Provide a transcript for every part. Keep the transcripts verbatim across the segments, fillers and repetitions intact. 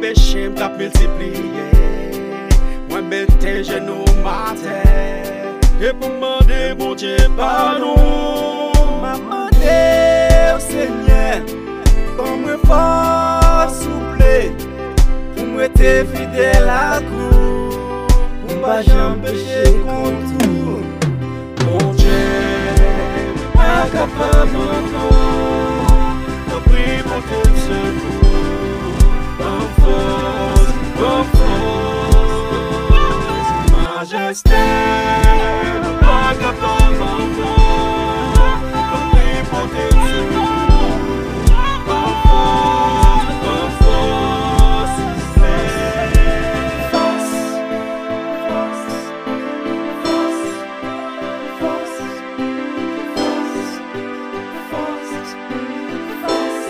péché m'a multiplié. Moi mettez genoux ma terre et pour demander bon Dieu pardon. M'a demandé au Seigneur comme me force souple pour me être fidèle à vous, pour pas jamais pécher contre vous. Mon Dieu, pas capable encore, je prie pour ton secours, en force, en force, majesté, pas capable encore, je prie pour ton secours, en force, en force, Force, force, force, force, force,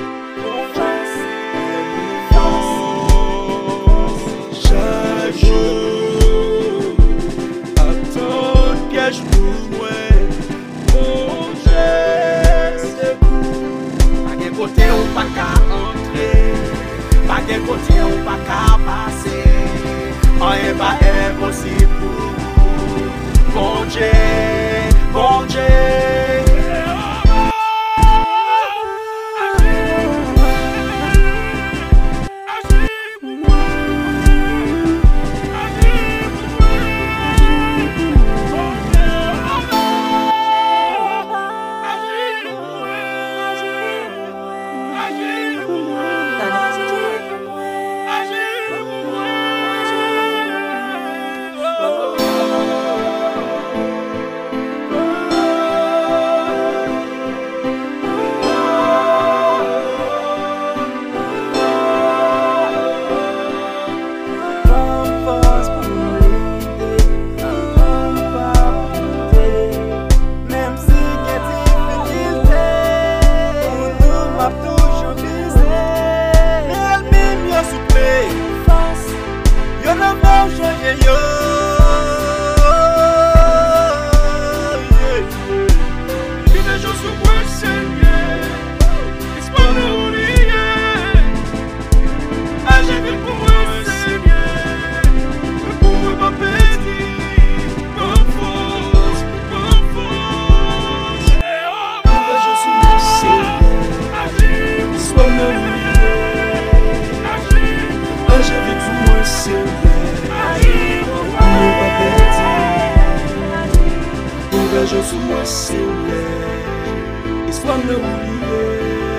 chaque jour, attends piège pour moi, mon Dieu, secours. Pas de côté ou pas qu'à entrer, pas de côté ou pas qu'à passer, rien pas impossible pour vous, mon Dieu, mon Dieu. Je suis moi Seigneur, histoire de oublier.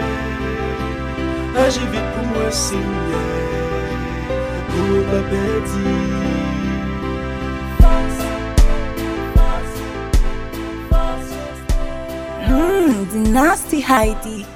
Agis vite pour moi Seigneur, pour ne pas perdre. Hmm, Dynasty Heidi.